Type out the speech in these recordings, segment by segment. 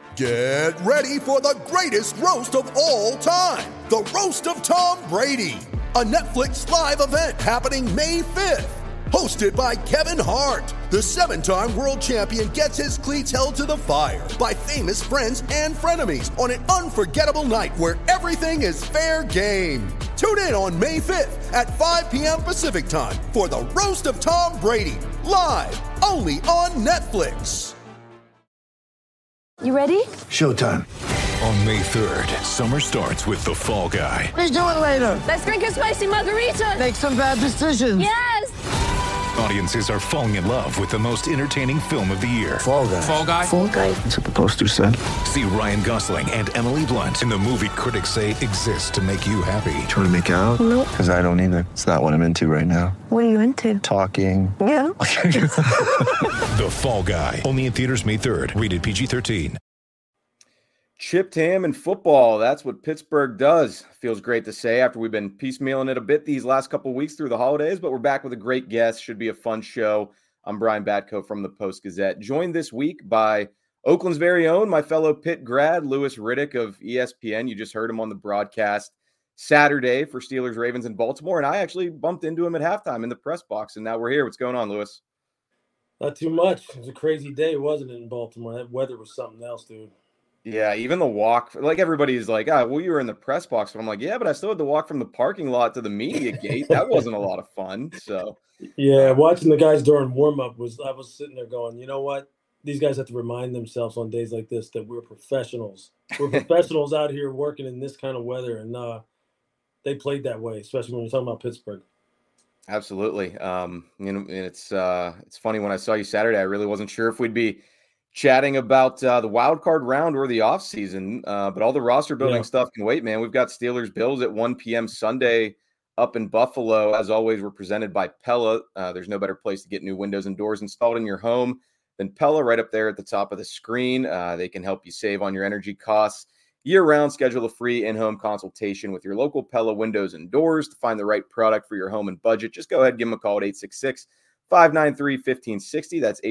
Get ready for the greatest roast of all time, the Roast of Tom Brady, a Netflix live event happening May 5th. Hosted by Kevin Hart, the 7-time world champion gets his cleats held to the fire by famous friends and frenemies on an unforgettable night where everything is fair game. Tune in on May 5th at 5 p.m. Pacific time for the Roast of Tom Brady, live only on Netflix. You ready? Showtime. On May 3rd, summer starts with The Fall Guy. What are you doing later? Let's drink a spicy margarita. Make some bad decisions. Yes! Audiences are falling in love with the most entertaining film of the year. Fall Guy. Fall Guy? Fall guy. That's what the poster said. See Ryan Gosling and Emily Blunt in the movie critics say exists to make you happy. Trying to make it out? Nope. Because I don't either. It's not what I'm into right now. What are you into? Talking. Yeah. The Fall Guy. Only in theaters May 3rd. Rated PG-13. Chipped ham and football. That's what Pittsburgh does. Feels great to say after we've been piecemealing it a bit these last couple of weeks through the holidays, but we're back with a great guest. Should be a fun show. I'm Brian Batko from the Post-Gazette, joined this week by Oakland's very own, my fellow Pitt grad, Louis Riddick of ESPN. You just heard him on the broadcast Saturday for Steelers, Ravens, in Baltimore, and I actually bumped into him at halftime in the press box, and now we're here. What's going on, Louis? Not too much. It was a crazy day, wasn't it, in Baltimore? That weather was something else, dude. Yeah, even the walk, like everybody's like, well, you were in the press box. But I'm like, yeah, but I still had to walk from the parking lot to the media gate. That wasn't a lot of fun. So, yeah, watching the guys during warm-up I was sitting there going, you know what? These guys have to remind themselves on days like this that we're professionals. We're professionals out here working in this kind of weather, and they played that way, especially when we're talking about Pittsburgh. Absolutely. It's funny, when I saw you Saturday, I really wasn't sure if we'd be chatting about the wild card round or the offseason, but all the roster building stuff can wait, man. We've got Steelers Bills at 1 p.m. Sunday up in Buffalo. As always, we're presented by Pella. There's no better place to get new windows and doors installed in your home than Pella, right up there at the top of the screen. They can help you save on your energy costs year-round. Schedule a free in-home consultation with your local Pella windows and doors to find the right product for your home and budget. Just go ahead and give them a call at 866-593-1560. That's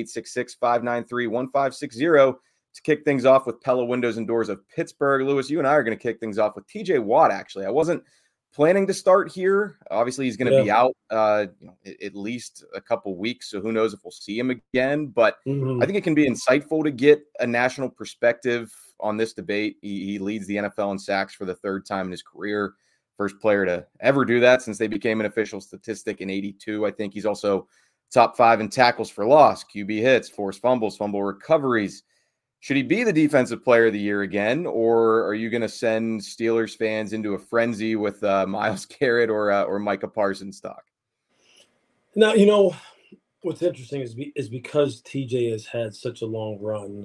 866-593-1560 to kick things off with Pella Windows and Doors of Pittsburgh. Louis, you and I are going to kick things off with TJ Watt, actually. I wasn't planning to start here. Obviously, he's going to be out at least a couple weeks, so who knows if we'll see him again. But I think it can be insightful to get a national perspective on this debate. He leads the NFL in sacks for the third time in his career. First player to ever do that since they became an official statistic in 82. I think he's also top 5 in tackles for loss, QB hits, forced fumbles, fumble recoveries. Should he be the defensive player of the year again, or are you going to send Steelers fans into a frenzy with Myles Garrett or Micah Parsons stock? Now, you know, what's interesting is because TJ has had such a long run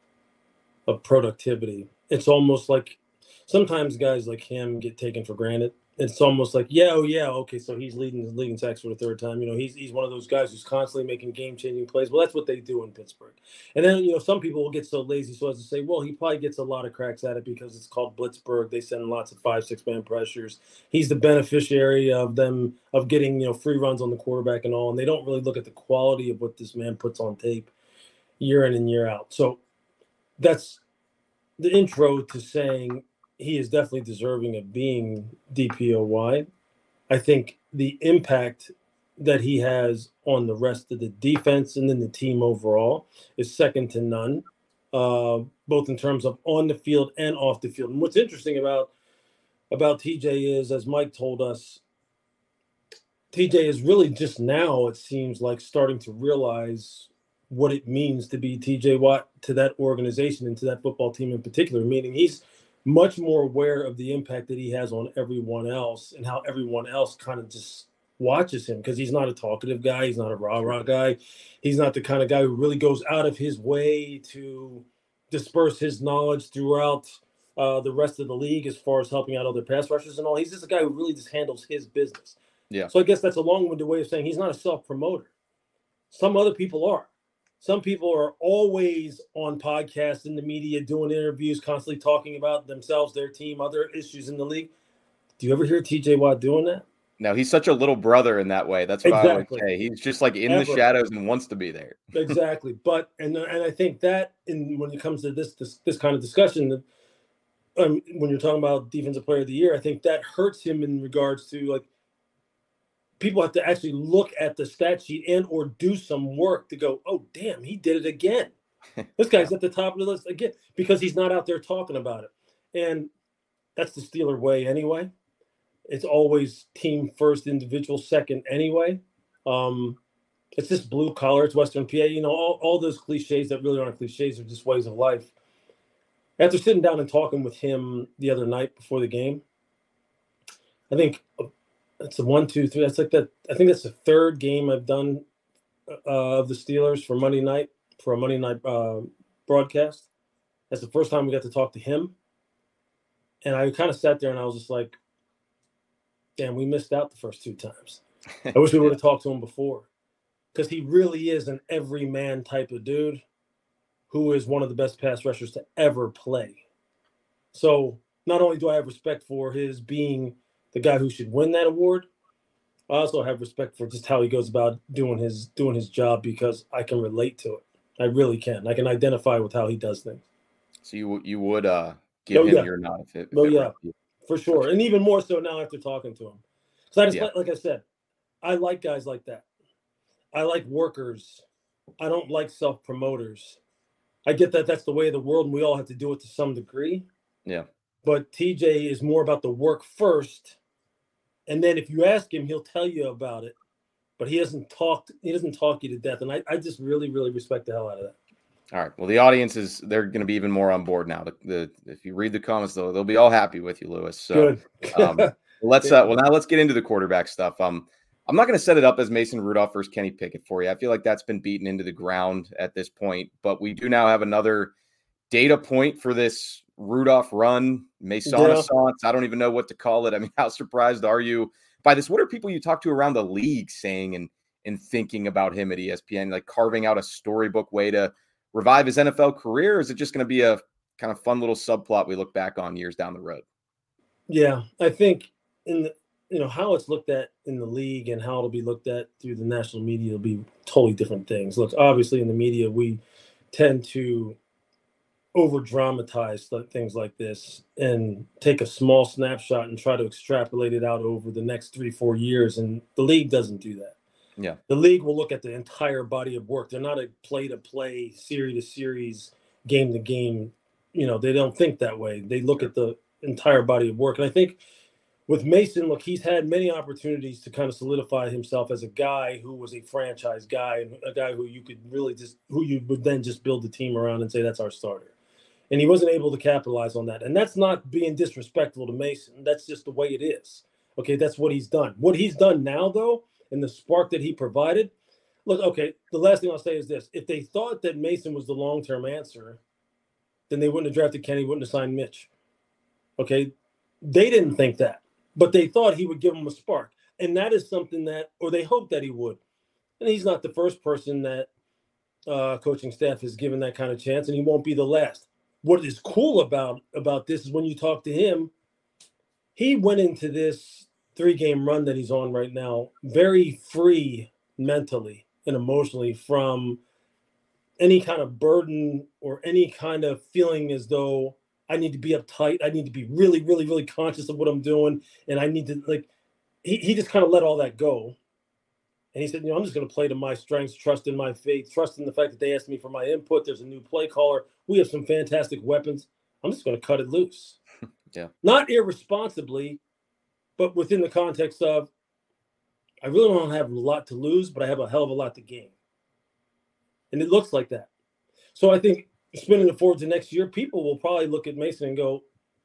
of productivity, it's almost like sometimes guys like him get taken for granted. It's almost like, okay, so he's leading the league in sacks for the third time. You know, he's one of those guys who's constantly making game-changing plays. Well, that's what they do in Pittsburgh. And then, you know, some people will get so lazy so as to say, well, he probably gets a lot of cracks at it because it's called Blitzburgh. They send lots of 5-6-man pressures. He's the beneficiary of getting, you know, free runs on the quarterback and all. And they don't really look at the quality of what this man puts on tape year in and year out. So that's the intro to saying he is definitely deserving of being DPOY. I think the impact that he has on the rest of the defense and then the team overall is second to none, both in terms of on the field and off the field. And what's interesting about TJ is, as Mike told us, TJ is really just now, it seems like, starting to realize what it means to be TJ Watt to that organization and to that football team in particular, meaning he's much more aware of the impact that he has on everyone else and how everyone else kind of just watches him, because he's not a talkative guy. He's not a rah-rah guy. He's not the kind of guy who really goes out of his way to disperse his knowledge throughout the rest of the league as far as helping out other pass rushers and all. He's just a guy who really just handles his business. Yeah. So I guess that's a long-winded way of saying he's not a self-promoter. Some other people are. Some people are always on podcasts in the media, doing interviews, constantly talking about themselves, their team, other issues in the league. Do you ever hear TJ Watt doing that? No, he's such a little brother in that way. That's what I would say. He's just like in the shadows and wants to be there. Exactly. But and I think that when it comes to this kind of discussion, when you're talking about defensive player of the year, I think that hurts him in regards to like people have to actually look at the stat sheet and or do some work to go, oh damn, he did it again. This guy's at the top of the list again because he's not out there talking about it. And that's the Steeler way anyway. It's always team first, individual second anyway. It's just blue collar, it's Western PA. You know, all those cliches that really aren't cliches are just ways of life. After sitting down and talking with him the other night before the game, I think it's a 1, 2, 3. That's like that. I think that's the third game I've done of the Steelers for Monday night for a Monday night broadcast. That's the first time we got to talk to him, and I kind of sat there and I was just like, "Damn, we missed out the first 2 times. I wish we would have talked to him before, because he really is an everyman type of dude who is one of the best pass rushers to ever play. So not only do I have respect for his being the guy who should win that award, I also have respect for just how he goes about doing his job, because I can relate to it. I really can. I can identify with how he does things. So you would give him your nod if it for sure. And even more so now after talking to him. Because like I said, I like guys like that. I like workers. I don't like self-promoters. I get that that's the way of the world, and we all have to do it to some degree. Yeah. But TJ is more about the work first, and then if you ask him, he'll tell you about it. But he doesn't talk you to death, and I just really, really respect the hell out of that. All right. Well, the audience they're going to be even more on board now. If you read the comments, they'll be all happy with you, Lewis. So good. let's get into the quarterback stuff. I'm not going to set it up as Mason Rudolph versus Kenny Pickett for you. I feel like that's been beaten into the ground at this point, but we do now have another data point for this Rudolph run, Masonic. I don't even know what to call it. I mean, how surprised are you by this? What are people you talk to around the league saying and thinking about him at ESPN, like carving out a storybook way to revive his NFL career? Or is it just going to be a kind of fun little subplot we look back on years down the road? Yeah, I think how it's looked at in the league and how it'll be looked at through the national media will be totally different things. Look, obviously in the media, we tend to over-dramatize things like this and take a small snapshot and try to extrapolate it out over the next 3-4 years. And the league doesn't do that. Yeah. The league will look at the entire body of work. They're not a play-to-play, series-to-series, game-to-game. They don't think that way. They look at the entire body of work. And I think with Mason, look, he's had many opportunities to kind of solidify himself as a guy who was a franchise guy, and a guy who you would then just build the team around and say, that's our starter. And he wasn't able to capitalize on that. And that's not being disrespectful to Mason. That's just the way it is. Okay, that's what he's done. What he's done now, though, and the spark that he provided, look, okay, the last thing I'll say is this. If they thought that Mason was the long-term answer, then they wouldn't have drafted Kenny, wouldn't have signed Mitch. Okay, they didn't think that. But they thought he would give them a spark. And that is something or they hoped that he would. And he's not the first person that coaching staff has given that kind of chance, and he won't be the last. What is cool about this is when you talk to him, he went into this 3-game run that he's on right now very free mentally and emotionally from any kind of burden or any kind of feeling as though I need to be uptight. I need to be really, really, really conscious of what I'm doing. And I need to, he just kind of let all that go. And he said, I'm just going to play to my strengths, trust in my faith, trust in the fact that they asked me for my input. There's a new play caller. We have some fantastic weapons. I'm just going to cut it loose. Yeah. Not irresponsibly, but within the context of, I really don't have a lot to lose, but I have a hell of a lot to gain. And it looks like that. So I think, spinning it forward to next year, people will probably look at Mason and go,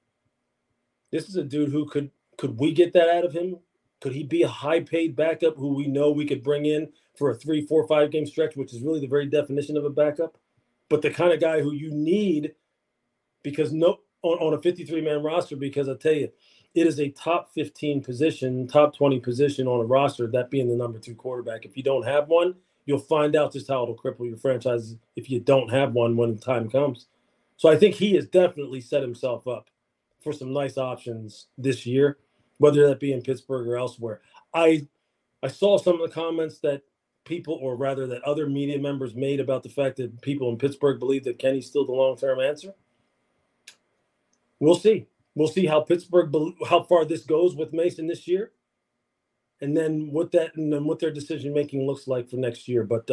this is a dude who could we get that out of him? Could he be a high-paid backup who we know we could bring in for a 3, 4, 5-game stretch, which is really the very definition of a backup? But the kind of guy who you need because on a 53-man roster, because I tell you, it is a top 15 position, top 20 position on a roster, that being the number 2 quarterback. If you don't have one, you'll find out just how it'll cripple your franchise if you don't have one when the time comes. So I think he has definitely set himself up for some nice options this year, whether that be in Pittsburgh or elsewhere. I saw some of the comments that people, or rather that other media members made about the fact that people in Pittsburgh believe that Kenny's still the long-term answer. We'll see. We'll see how how far this goes with Mason this year, and then what their decision making looks like for next year. But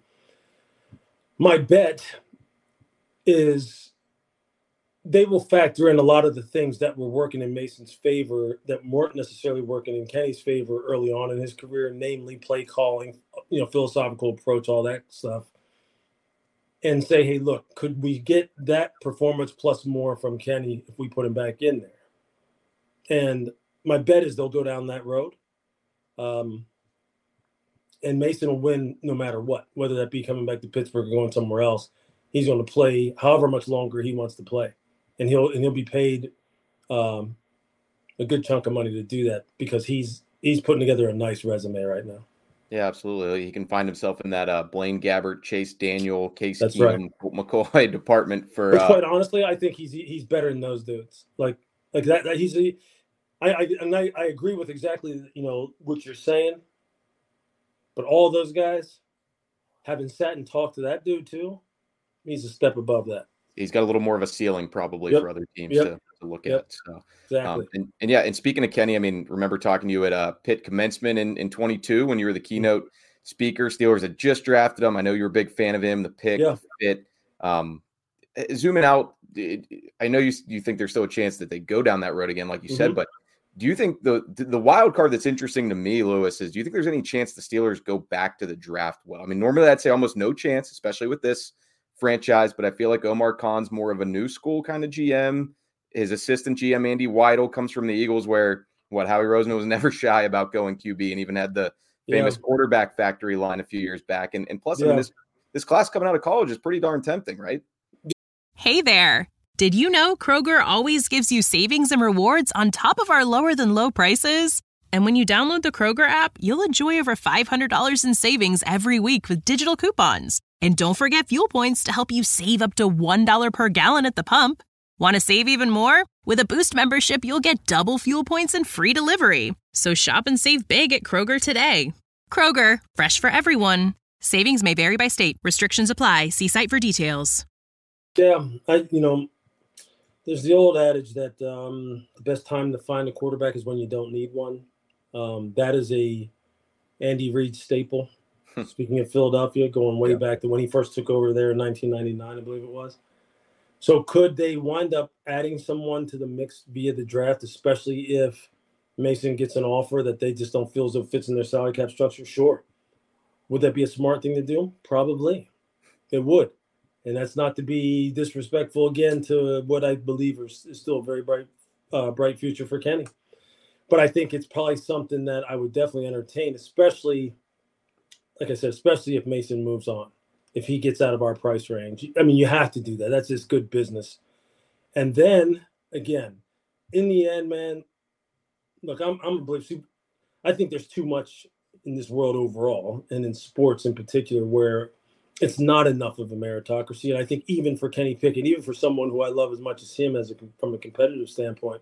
my bet is they will factor in a lot of the things that were working in Mason's favor that weren't necessarily working in Kenny's favor early on in his career, namely play calling, philosophical approach, all that stuff, and say, hey, look, could we get that performance plus more from Kenny if we put him back in there? And my bet is they'll go down that road. And Mason will win no matter what, whether that be coming back to Pittsburgh or going somewhere else. He's going to play however much longer he wants to play. And he'll be paid a good chunk of money to do that because he's putting together a nice resume right now. Yeah, absolutely. He can find himself in that Blaine Gabbert, Chase Daniel, Case Keenum, McCoy department for. Which, quite honestly, I think he's better than those dudes. Like that I agree with exactly what you're saying. But all those guys, having sat and talked to that dude too, he's a step above that. He's got a little more of a ceiling probably for other teams to look at. So exactly. And speaking of Kenny, I mean, remember talking to you at Pitt commencement in 22 when you were the keynote speaker. Steelers had just drafted him. I know you were a big fan of him, the pick, Pitt. Zooming out, I know you think there's still a chance that they go down that road again, like you said, but do you think the wild card that's interesting to me, Lewis, is do you think there's any chance the Steelers go back to the draft well? I mean, normally I'd say almost no chance, especially with this franchise, but I feel like Omar Khan's more of a new school kind of GM. His assistant GM, Andy Weidel, comes from the Eagles where Howie Roseman was never shy about going QB and even had the famous quarterback factory line a few years back. And plus, I mean, this class coming out of college is pretty darn tempting, right? Hey there. Did you know Kroger always gives you savings and rewards on top of our lower than low prices? And when you download the Kroger app, you'll enjoy over $500 in savings every week with digital coupons. And don't forget fuel points to help you save up to $1 per gallon at the pump. Want to save even more? With a Boost membership, you'll get double fuel points and free delivery. So shop and save big at Kroger today. Kroger, fresh for everyone. Savings may vary by state. Restrictions apply. See site for details. Yeah, there's the old adage that the best time to find a quarterback is when you don't need one. That is a Andy Reid staple. Speaking of Philadelphia, going way back to when he first took over there in 1999, I believe it was. So could they wind up adding someone to the mix via the draft, especially if Mason gets an offer that they just don't feel as though fits in their salary cap structure? Sure. Would that be a smart thing to do? Probably. It would. And that's not to be disrespectful again to what I believe is still a very bright future for Kenny. But I think it's probably something that I would definitely entertain, especially, like I said, especially if Mason moves on, if he gets out of our price range. I mean, you have to do that. That's just good business. And then, again, in the end, man, look, I think there's too much in this world overall, and in sports in particular, where it's not enough of a meritocracy. And I think even for Kenny Pickett, even for someone who I love as much as him from a competitive standpoint,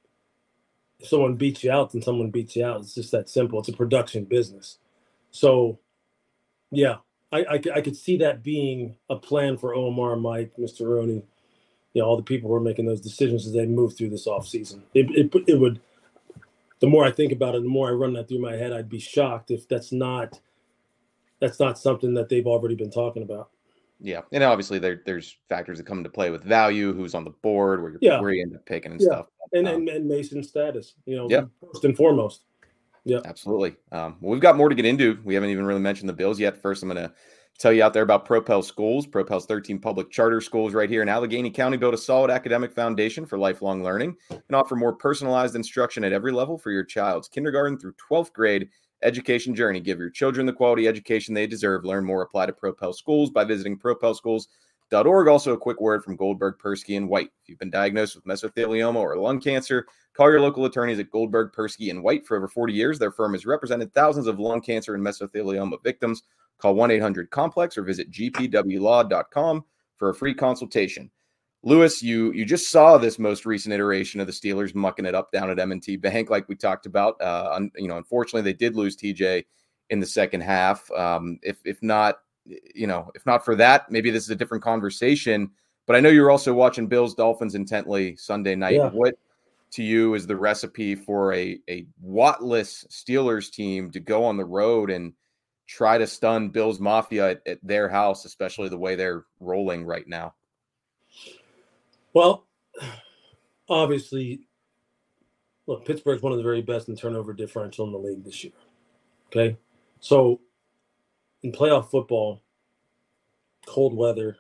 if someone beats you out, then someone beats you out. It's just that simple. It's a production business. So, yeah, I could see that being a plan for Omar, Mike, Mr. Rooney, all the people who are making those decisions as they move through this offseason. It would, the more I think about it, the more I run that through my head, I'd be shocked if that's not something that they've already been talking about. Yeah. And obviously there's factors that come into play with value, who's on the board, where you end up picking and stuff. And Mason's status, first and foremost. Yeah, absolutely. Well, we've got more to get into. We haven't even really mentioned the Bills yet. First, I'm going to tell you out there about Propel Schools. Propel's 13 public charter schools right here in Allegheny County build a solid academic foundation for lifelong learning and offer more personalized instruction at every level for your child's kindergarten through 12th grade education journey. Give your children the quality education they deserve. Learn more. Apply to Propel Schools by visiting propelschools.org. Also, a quick word from Goldberg, Persky, and White. If you've been diagnosed with mesothelioma or lung cancer, call your local attorneys at Goldberg, Persky, and White. For over 40 years, their firm has represented thousands of lung cancer and mesothelioma victims. Call 1-800-COMPLEX or visit gpwlaw.com for a free consultation. Lewis, you just saw this most recent iteration of the Steelers mucking it up down at M&T Bank, like we talked about. Unfortunately, they did lose TJ in the second half. If not for that, maybe this is a different conversation. But I know you're also watching Bills Dolphins intently Sunday night. Yeah. What to you is the recipe for a Wattless Steelers team to go on the road and try to stun Bills Mafia at their house, especially the way they're rolling right now? Well, obviously, look, Pittsburgh's one of the very best in turnover differential in the league this year. Okay? So, in playoff football, cold weather,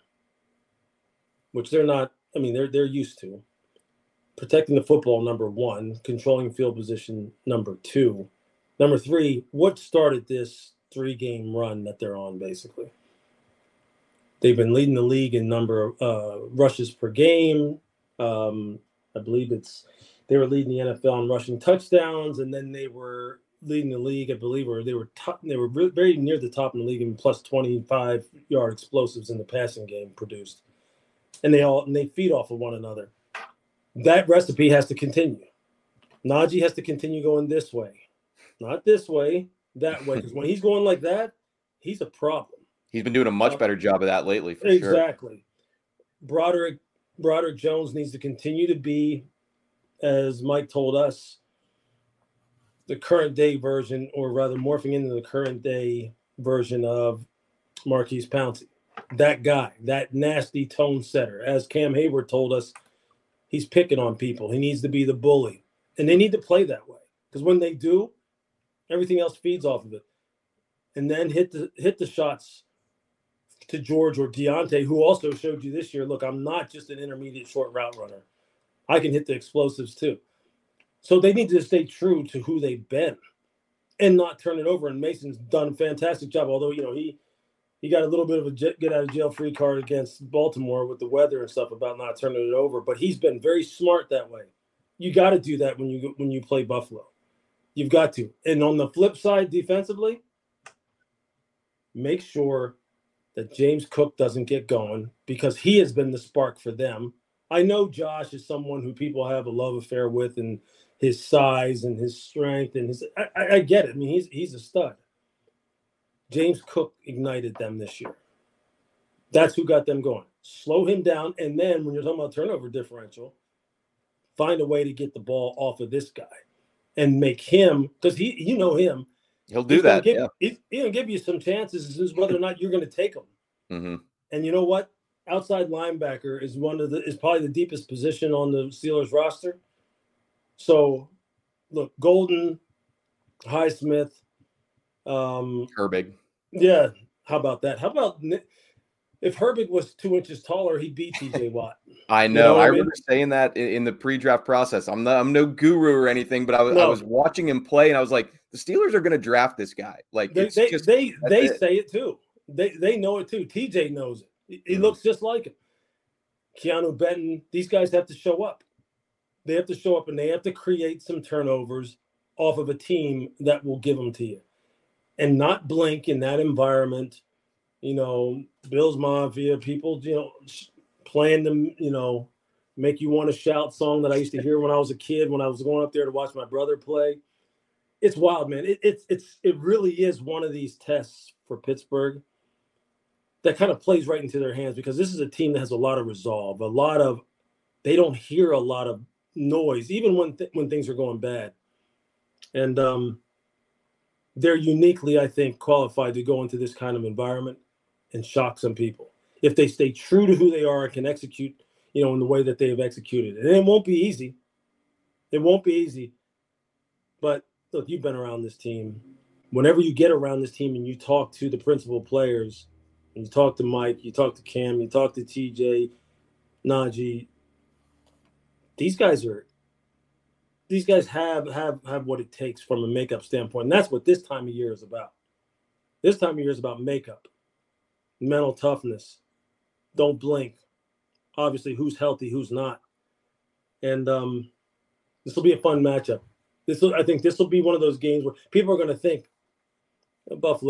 which they're not, I mean, they're used to. Protecting the football, number one. Controlling field position, number two. Number three, what started this 3-game run that they're on, basically? They've been leading the league in number of rushes per game. I believe they were leading the NFL in rushing touchdowns, and then they were leading the league, I believe, or they were very near the top in the league in plus 25-yard explosives in the passing game produced. And they feed off of one another. That recipe has to continue. Najee has to continue going this way, not this way, that way. Because when he's going like that, he's a problem. He's been doing a much better job of that lately, for sure. Exactly. Broderick Jones needs to continue to be, as Mike told us, the current day version, or rather morphing into the current day version of Marquise Pouncey. That guy, that nasty tone setter. As Cam Hayward told us, he's picking on people. He needs to be the bully. And they need to play that way. Because when they do, everything else feeds off of it. And then hit the shots to George or Deontay, who also showed you this year, look, I'm not just an intermediate short route runner. I can hit the explosives too. So they need to stay true to who they've been and not turn it over. And Mason's done a fantastic job, although, he got a little bit of a get-out-of-jail-free card against Baltimore with the weather and stuff about not turning it over. But he's been very smart that way. You got to do that when you play Buffalo. You've got to. And on the flip side, defensively, make sure that James Cook doesn't get going, because he has been the spark for them. I know Josh is someone who people have a love affair with, and his size and his strength and I get it. I mean, he's a stud. James Cook ignited them this year. That's who got them going. Slow him down, and then when you're talking about turnover differential, find a way to get the ball off of this guy and make him, because you know him. He'll do that. He's going to give you some chances as whether or not you're going to take them. Mm-hmm. And you know what? Outside linebacker is is probably the deepest position on the Steelers roster. So, look, Golden, Highsmith, Herbig. Yeah, how about that? How about if Herbig was 2 inches taller, he'd beat TJ Watt? I know. I remember saying that in the pre-draft process. I'm no guru or anything, but I was watching him play, and I was like, the Steelers are going to draft this guy. Like they say it too. They know it too. TJ knows it. He looks just like him. Keanu Benton. These guys have to show up. They have to show up, and they have to create some turnovers off of a team that will give them to you, and not blink in that environment. Bills Mafia people, playing them, make you want to shout song that I used to hear when I was a kid, when I was going up there to watch my brother play. It's wild, man. It really is one of these tests for Pittsburgh that kind of plays right into their hands, because this is a team that has a lot of resolve, they don't hear a lot of noise, even when things are going bad. And they're uniquely, I think, qualified to go into this kind of environment and shock some people if they stay true to who they are and can execute, in the way that they have executed. And it won't be easy. It won't be easy. But look, you've been around this team. Whenever you get around this team and you talk to the principal players, and you talk to Mike, you talk to Cam, you talk to TJ, Najee, these guys have what it takes from a makeup standpoint. And that's what this time of year is about. This time of year is about makeup, mental toughness. Don't blink. Obviously, who's healthy, who's not. And this will be a fun matchup. I think this will be one of those games where people are going to think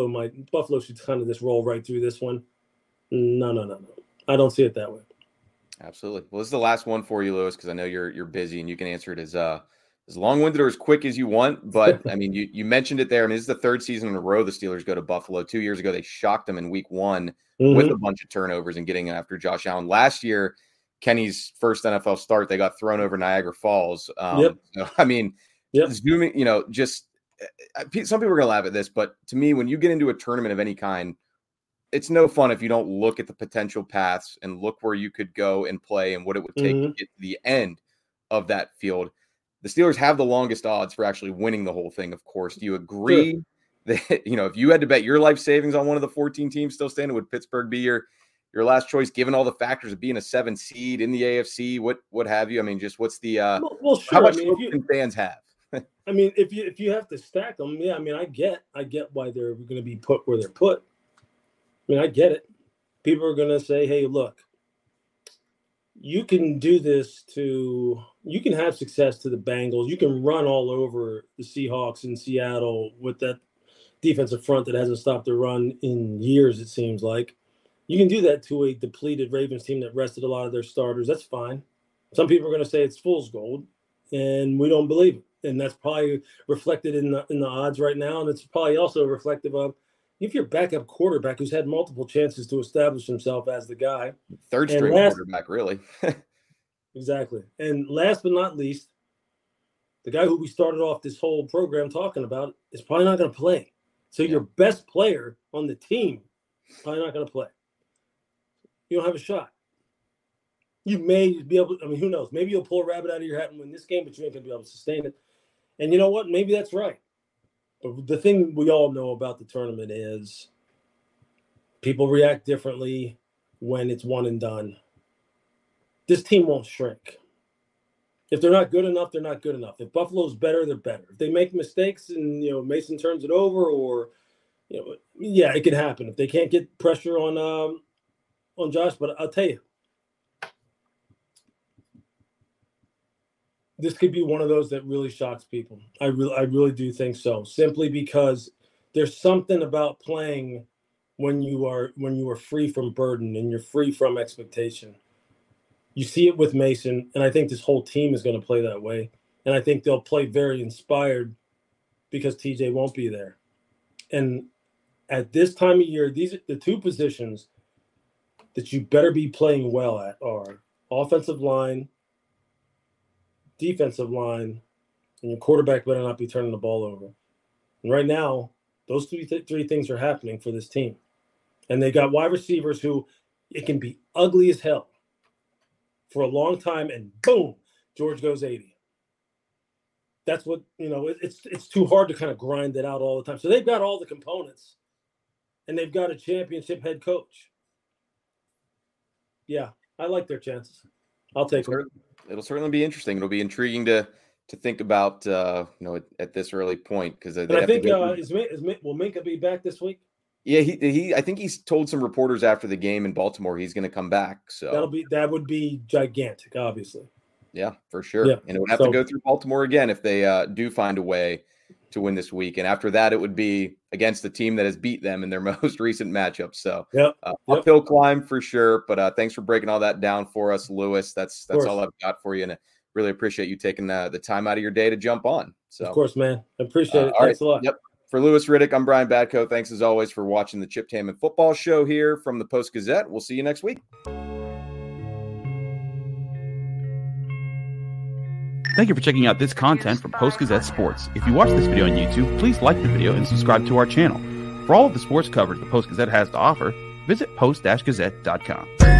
Buffalo should kind of just roll right through this one. No. I don't see it that way. Absolutely. Well, this is the last one for you, Lewis, because I know you're busy and you can answer it as long-winded or as quick as you want. But I mean, you mentioned it there. I mean, this is the third season in a row the Steelers go to Buffalo. 2 years ago, they shocked them in week 1 with a bunch of turnovers and getting after Josh Allen. Last year, Kenny's first NFL start, they got thrown over Niagara Falls. So, I mean, zooming, just some people are going to laugh at this, but to me, when you get into a tournament of any kind, it's no fun if you don't look at the potential paths and look where you could go and play and what it would take to get to the end of that field. The Steelers have the longest odds for actually winning the whole thing, of course. Do you agree that, if you had to bet your life savings on one of the 14 teams still standing, would Pittsburgh be your last choice, given all the factors of being a 7 seed in the AFC? What have you? I mean, just what's the sure. How much fans have? I mean, if you have to stack them, I mean, I get why they're going to be put where they're put. I mean, I get it. People are going to say, hey, look, you can do this you can have success to the Bengals. You can run all over the Seahawks in Seattle with that defensive front that hasn't stopped the run in years, it seems like. You can do that to a depleted Ravens team that rested a lot of their starters. That's fine. Some people are going to say it's fool's gold, and we don't believe it. And that's probably reflected in the odds right now, and it's probably also reflective of if your backup quarterback who's had multiple chances to establish himself as the guy. Third string quarterback, really. Exactly. And last but not least, the guy who we started off this whole program talking about is probably not going to play. So your best player on the team probably not going to play. You don't have a shot. You may be able – I mean, who knows? Maybe you'll pull a rabbit out of your hat and win this game, but you ain't going to be able to sustain it. And you know what? Maybe that's right. But the thing we all know about the tournament is people react differently when it's one and done. This team won't shrink. If they're not good enough, they're not good enough. If Buffalo's better, they're better. If they make mistakes and, Mason turns it over or, it can happen. If they can't get pressure on Josh, but I'll tell you, this could be one of those that really shocks people. I really do think so. Simply because there's something about playing when you are free from burden and you're free from expectation. You see it with Mason, and I think this whole team is going to play that way. And I think they'll play very inspired because TJ won't be there. And at this time of year, these are the two positions that you better be playing well at are offensive line, defensive line, and your quarterback better not be turning the ball over. And right now, those three things are happening for this team. And they got wide receivers who it can be ugly as hell for a long time, and boom, George goes 80. That's what, it's too hard to kind of grind it out all the time. So they've got all the components, and they've got a championship head coach. Yeah, I like their chances. I'll take it. It'll certainly be interesting. It'll be intriguing to think about, at this early point because I think will Minka be back this week? Yeah, he. I think he's told some reporters after the game in Baltimore he's going to come back. So that would be gigantic, obviously. Yeah, for sure. Yeah. And it would have to go through Baltimore again if they do find a way to win this week. And after that, it would be against the team that has beat them in their most recent matchup. So uphill climb for sure. But thanks for breaking all that down for us, Lewis. That's all I've got for you. And I really appreciate you taking the time out of your day to jump on. So of course, man. I appreciate it. Thanks a lot. Yep. For Lewis Riddick, I'm Brian Badco. Thanks as always for watching the Chip Taman Football Show here from the Post-Gazette. We'll see you next week. Thank you for checking out this content from Post-Gazette Sports. If you watch this video on YouTube, please like the video and subscribe to our channel. For all of the sports coverage the Post-Gazette has to offer, visit post-gazette.com.